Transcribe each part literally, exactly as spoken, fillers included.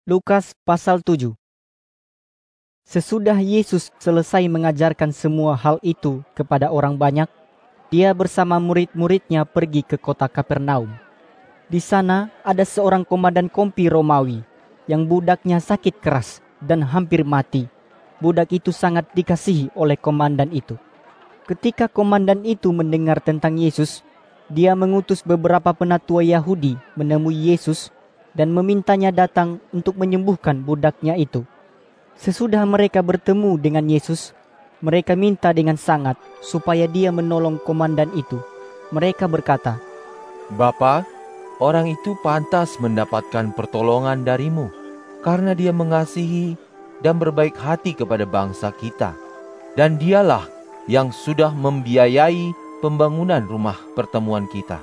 Lukas pasal tujuh. Sesudah Yesus selesai mengajarkan semua hal itu kepada orang banyak, dia bersama murid-muridnya pergi ke kota Kapernaum. Di sana ada seorang komandan kompi Romawi yang budaknya sakit keras dan hampir mati. Budak itu sangat dikasihi oleh komandan itu. Ketika komandan itu mendengar tentang Yesus, dia mengutus beberapa penatua Yahudi menemui Yesus dan memintanya datang untuk menyembuhkan budaknya itu. Sesudah mereka bertemu dengan Yesus, mereka minta dengan sangat supaya dia menolong komandan itu. Mereka berkata, "Bapa, orang itu pantas mendapatkan pertolongan darimu, karena dia mengasihi dan berbaik hati kepada bangsa kita. Dan dialah yang sudah membiayai pembangunan rumah pertemuan kita."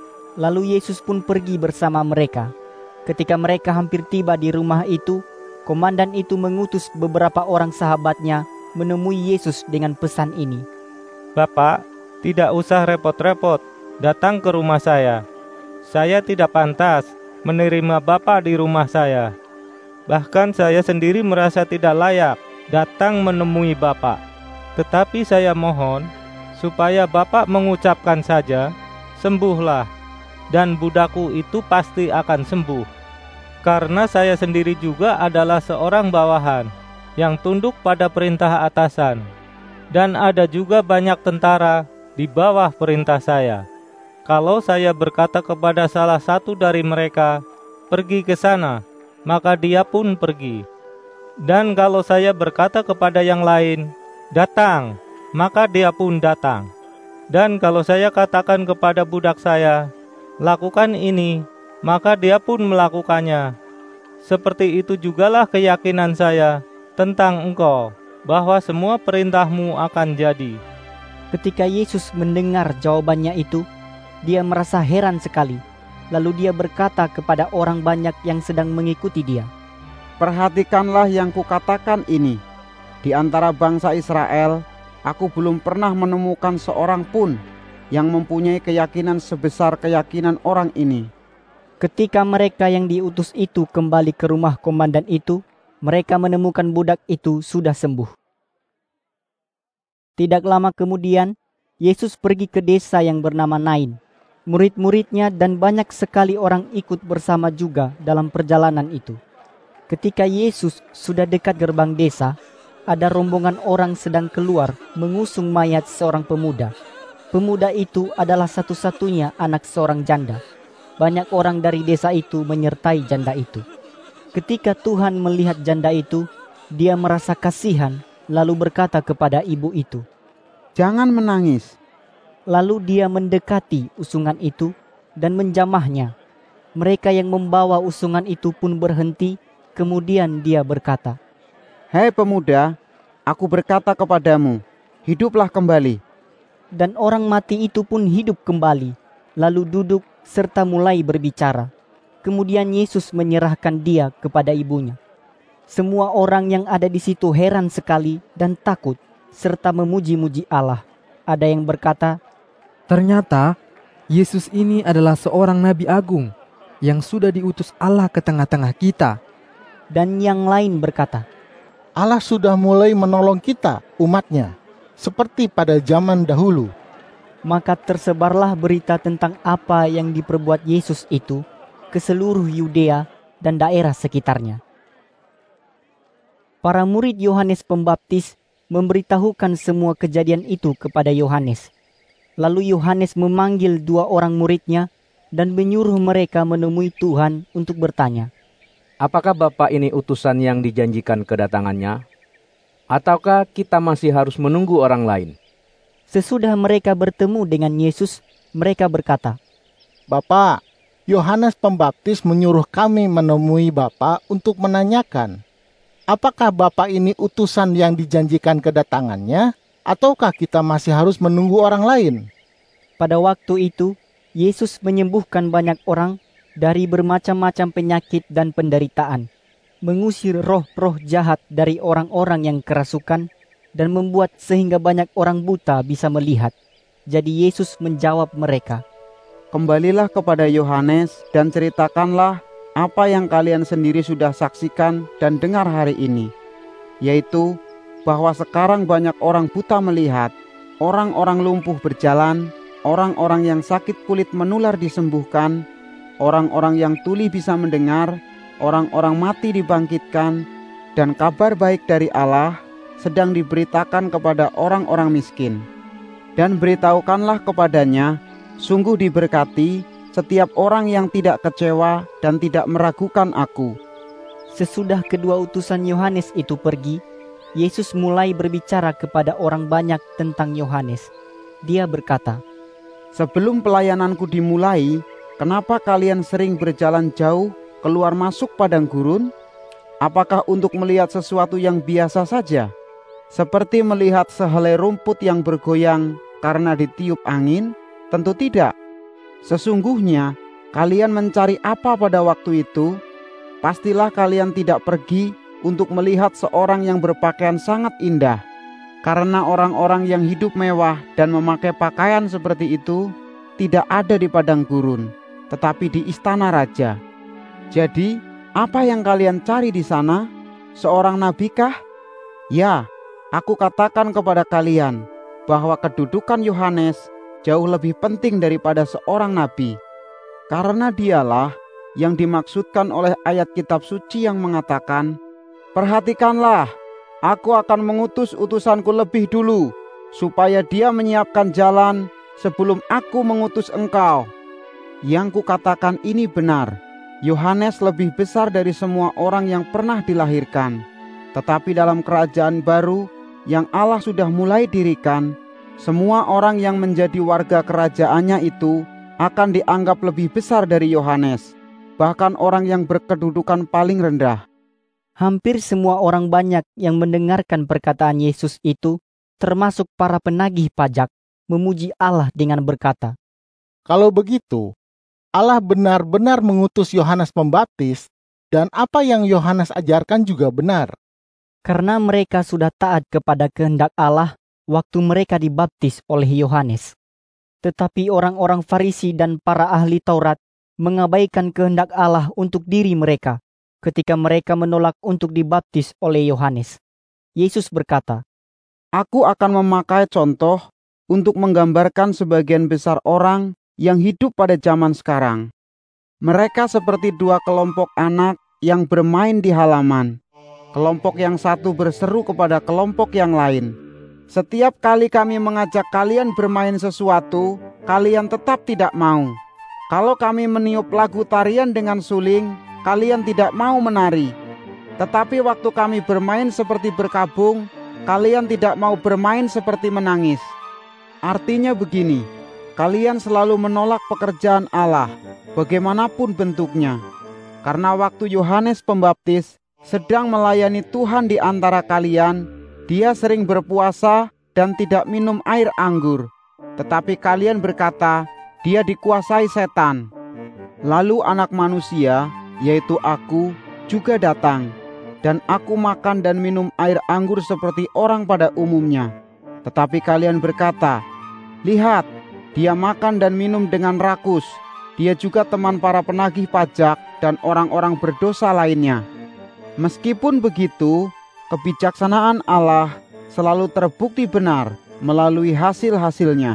Lalu Yesus pun pergi bersama mereka. Ketika mereka hampir tiba di rumah itu, komandan itu mengutus beberapa orang sahabatnya menemui Yesus dengan pesan ini. "Bapak, tidak usah repot-repot datang ke rumah saya. Saya tidak pantas menerima Bapak di rumah saya. Bahkan saya sendiri merasa tidak layak datang menemui Bapak. Tetapi saya mohon supaya Bapak mengucapkan saja, 'Sembuhlah,' dan budakku itu pasti akan sembuh. Karena saya sendiri juga adalah seorang bawahan yang tunduk pada perintah atasan, dan ada juga banyak tentara di bawah perintah saya. Kalau saya berkata kepada salah satu dari mereka, 'Pergi ke sana,' maka dia pun pergi. Dan kalau saya berkata kepada yang lain, 'Datang,' maka dia pun datang. Dan kalau saya katakan kepada budak saya, 'Lakukan ini,' maka dia pun melakukannya. Seperti itu jugalah keyakinan saya tentang engkau, bahwa semua perintahmu akan jadi." Ketika Yesus mendengar jawabannya itu, dia merasa heran sekali. Lalu dia berkata kepada orang banyak yang sedang mengikuti dia, "Perhatikanlah yang kukatakan ini. Di antara bangsa Israel, aku belum pernah menemukan seorang pun yang mempunyai keyakinan sebesar keyakinan orang ini." Ketika mereka yang diutus itu kembali ke rumah komandan itu, mereka menemukan budak itu sudah sembuh. Tidak lama kemudian, Yesus pergi ke desa yang bernama Nain. Murid-muridnya dan banyak sekali orang ikut bersama juga dalam perjalanan itu. Ketika Yesus sudah dekat gerbang desa, ada rombongan orang sedang keluar mengusung mayat seorang pemuda. Pemuda itu adalah satu-satunya anak seorang janda. Banyak orang dari desa itu menyertai janda itu. Ketika Tuhan melihat janda itu, dia merasa kasihan, lalu berkata kepada ibu itu, "Jangan menangis." Lalu dia mendekati usungan itu dan menjamahnya. Mereka yang membawa usungan itu pun berhenti, kemudian dia berkata, "Hei pemuda, aku berkata kepadamu, hiduplah kembali." Dan orang mati itu pun hidup kembali, lalu duduk serta mulai berbicara. Kemudian Yesus menyerahkan dia kepada ibunya. Semua orang yang ada di situ heran sekali dan takut, serta memuji-muji Allah. Ada yang berkata, "Ternyata Yesus ini adalah seorang nabi agung yang sudah diutus Allah ke tengah-tengah kita." Dan yang lain berkata, "Allah sudah mulai menolong kita, umatnya, seperti pada zaman dahulu." Maka tersebarlah berita tentang apa yang diperbuat Yesus itu ke seluruh Yudea dan daerah sekitarnya. Para murid Yohanes Pembaptis memberitahukan semua kejadian itu kepada Yohanes. Lalu Yohanes memanggil dua orang muridnya dan menyuruh mereka menemui Tuhan untuk bertanya, "Apakah Bapak ini utusan yang dijanjikan kedatangannya? Ataukah kita masih harus menunggu orang lain?" Sesudah mereka bertemu dengan Yesus, mereka berkata, "Bapak, Yohanes Pembaptis menyuruh kami menemui Bapak untuk menanyakan, apakah Bapak ini utusan yang dijanjikan kedatangannya, ataukah kita masih harus menunggu orang lain?" Pada waktu itu, Yesus menyembuhkan banyak orang dari bermacam-macam penyakit dan penderitaan, mengusir roh-roh jahat dari orang-orang yang kerasukan, dan membuat sehingga banyak orang buta bisa melihat. Jadi Yesus menjawab mereka, "Kembalilah kepada Yohanes dan ceritakanlah apa yang kalian sendiri sudah saksikan dan dengar hari ini, yaitu bahwa sekarang banyak orang buta melihat, orang-orang lumpuh berjalan, orang-orang yang sakit kulit menular disembuhkan, orang-orang yang tuli bisa mendengar, orang-orang mati dibangkitkan, dan kabar baik dari Allah sedang diberitakan kepada orang-orang miskin. Dan beritahukanlah kepadanya, sungguh diberkati setiap orang yang tidak kecewa dan tidak meragukan aku. Sesudah kedua utusan Yohanes itu pergi, Yesus mulai berbicara kepada orang banyak tentang Yohanes. Dia berkata, "Sebelum pelayananku dimulai, kenapa kalian sering berjalan jauh keluar masuk padang gurun? Apakah untuk melihat sesuatu yang biasa saja? Seperti melihat sehelai rumput yang bergoyang karena ditiup angin? Tentu tidak. Sesungguhnya kalian mencari apa pada waktu itu? Pastilah kalian tidak pergi untuk melihat seorang yang berpakaian sangat indah. Karena orang-orang yang hidup mewah dan memakai pakaian seperti itu tidak ada di padang gurun, tetapi di istana raja. Jadi, apa yang kalian cari di sana? Seorang nabikah? Ya, aku katakan kepada kalian bahwa kedudukan Yohanes jauh lebih penting daripada seorang nabi. Karena dialah yang dimaksudkan oleh ayat kitab suci yang mengatakan, 'Perhatikanlah, aku akan mengutus utusanku lebih dulu, supaya dia menyiapkan jalan sebelum aku mengutus engkau.' Yang kukatakan ini benar. Yohanes lebih besar dari semua orang yang pernah dilahirkan. Tetapi dalam kerajaan baru yang Allah sudah mulai dirikan, semua orang yang menjadi warga kerajaannya itu akan dianggap lebih besar dari Yohanes, bahkan orang yang berkedudukan paling rendah." Hampir semua orang banyak yang mendengarkan perkataan Yesus itu, termasuk para penagih pajak, memuji Allah dengan berkata, "Kalau begitu, Allah benar-benar mengutus Yohanes Pembaptis, dan apa yang Yohanes ajarkan juga benar." Karena mereka sudah taat kepada kehendak Allah waktu mereka dibaptis oleh Yohanes. Tetapi orang-orang Farisi dan para ahli Taurat mengabaikan kehendak Allah untuk diri mereka ketika mereka menolak untuk dibaptis oleh Yohanes. Yesus berkata, "Aku akan memakai contoh untuk menggambarkan sebagian besar orang yang hidup pada zaman sekarang. Mereka seperti dua kelompok anak yang bermain di halaman. Kelompok yang satu berseru kepada kelompok yang lain, 'Setiap kali kami mengajak kalian bermain sesuatu, kalian tetap tidak mau. Kalau kami meniup lagu tarian dengan suling, kalian tidak mau menari. Tetapi waktu kami bermain seperti berkabung, kalian tidak mau bermain seperti menangis.' Artinya begini, kalian selalu menolak pekerjaan Allah, bagaimanapun bentuknya. Karena waktu Yohanes Pembaptis sedang melayani Tuhan di antara kalian, dia sering berpuasa dan tidak minum air anggur. Tetapi kalian berkata, dia dikuasai setan. Lalu anak manusia, yaitu aku, juga datang, dan aku makan dan minum air anggur seperti orang pada umumnya. Tetapi kalian berkata, lihat, dia makan dan minum dengan rakus. Dia juga teman para penagih pajak dan orang-orang berdosa lainnya. Meskipun begitu, kebijaksanaan Allah selalu terbukti benar melalui hasil-hasilnya."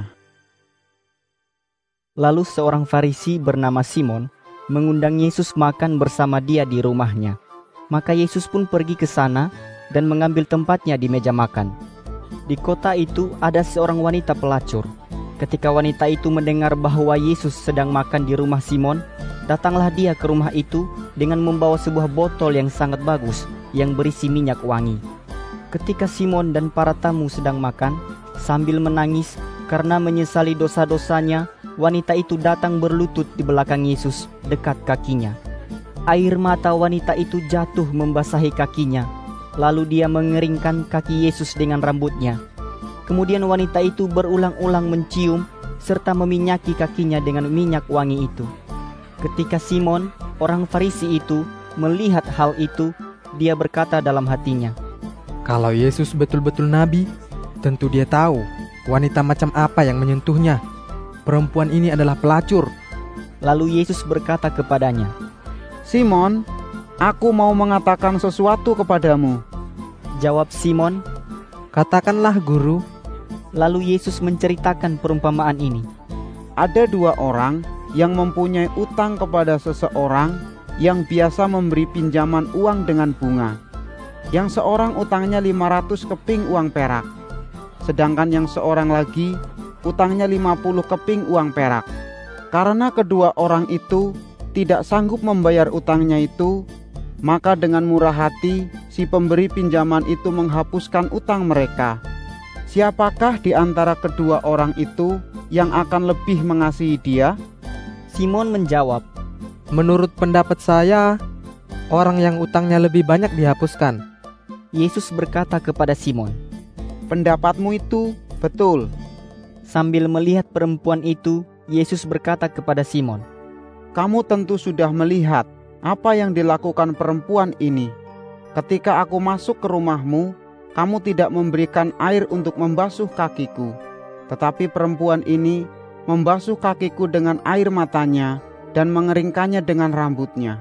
Lalu seorang Farisi bernama Simon mengundang Yesus makan bersama dia di rumahnya. Maka Yesus pun pergi ke sana dan mengambil tempatnya di meja makan. Di kota itu ada seorang wanita pelacur. Ketika wanita itu mendengar bahwa Yesus sedang makan di rumah Simon, datanglah dia ke rumah itu dengan membawa sebuah botol yang sangat bagus yang berisi minyak wangi. Ketika Simon dan para tamu sedang makan, sambil menangis karena menyesali dosa-dosanya, wanita itu datang berlutut di belakang Yesus dekat kakinya. Air mata wanita itu jatuh membasahi kakinya, lalu dia mengeringkan kaki Yesus dengan rambutnya. Kemudian wanita itu berulang-ulang mencium serta meminyaki kakinya dengan minyak wangi itu. Ketika Simon, orang Farisi itu, melihat hal itu, dia berkata dalam hatinya, "Kalau Yesus betul-betul nabi, tentu dia tahu wanita macam apa yang menyentuhnya. Perempuan ini adalah pelacur." Lalu Yesus berkata kepadanya, "Simon, aku mau mengatakan sesuatu kepadamu." Jawab Simon, "Katakanlah, Guru." Lalu Yesus menceritakan perumpamaan ini. Ada dua orang yang mempunyai utang kepada seseorang yang biasa memberi pinjaman uang dengan bunga. Yang seorang utangnya lima ratus keping uang perak, sedangkan yang seorang lagi utangnya lima puluh keping uang perak. Karena kedua orang itu tidak sanggup membayar utangnya itu, maka dengan murah hati si pemberi pinjaman itu menghapuskan utang mereka. Siapakah di antara kedua orang itu yang akan lebih mengasihi dia? Simon menjawab, "Menurut pendapat saya, orang yang utangnya lebih banyak dihapuskan." Yesus berkata kepada Simon, "Pendapatmu itu betul." Sambil melihat perempuan itu, Yesus berkata kepada Simon, "Kamu tentu sudah melihat apa yang dilakukan perempuan ini. Ketika aku masuk ke rumahmu, kamu tidak memberikan air untuk membasuh kakiku, tetapi perempuan ini membasuh kakiku dengan air matanya dan mengeringkannya dengan rambutnya.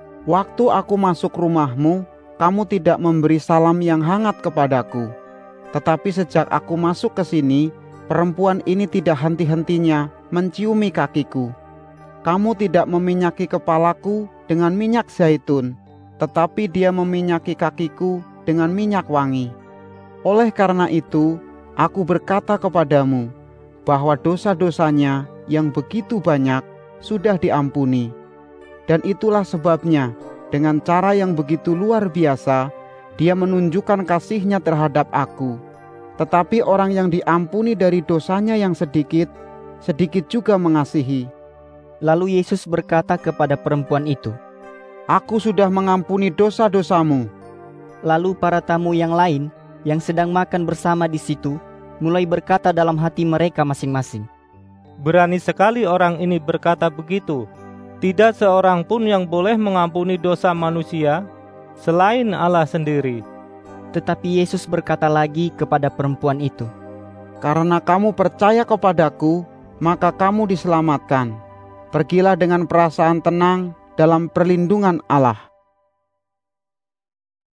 Waktu aku masuk rumahmu, kamu tidak memberi salam yang hangat kepadaku. Tetapi sejak aku masuk ke sini, perempuan ini tidak henti-hentinya menciumi kakiku. Kamu tidak meminyaki kepalaku dengan minyak zaitun, tetapi dia meminyaki kakiku dengan minyak wangi. Oleh karena itu, aku berkata kepadamu bahwa dosa-dosanya yang begitu banyak sudah diampuni. Dan itulah sebabnya, dengan cara yang begitu luar biasa, dia menunjukkan kasihnya terhadap aku. Tetapi orang yang diampuni dari dosanya yang sedikit, sedikit juga mengasihi." Lalu Yesus berkata kepada perempuan itu, "Aku sudah mengampuni dosa-dosamu." Lalu para tamu yang lain yang sedang makan bersama di situ mulai berkata dalam hati mereka masing-masing, "Berani sekali orang ini berkata begitu. Tidak seorang pun yang boleh mengampuni dosa manusia selain Allah sendiri." Tetapi Yesus berkata lagi kepada perempuan itu, "Karena kamu percaya kepadaku, maka kamu diselamatkan. Pergilah dengan perasaan tenang dalam perlindungan Allah."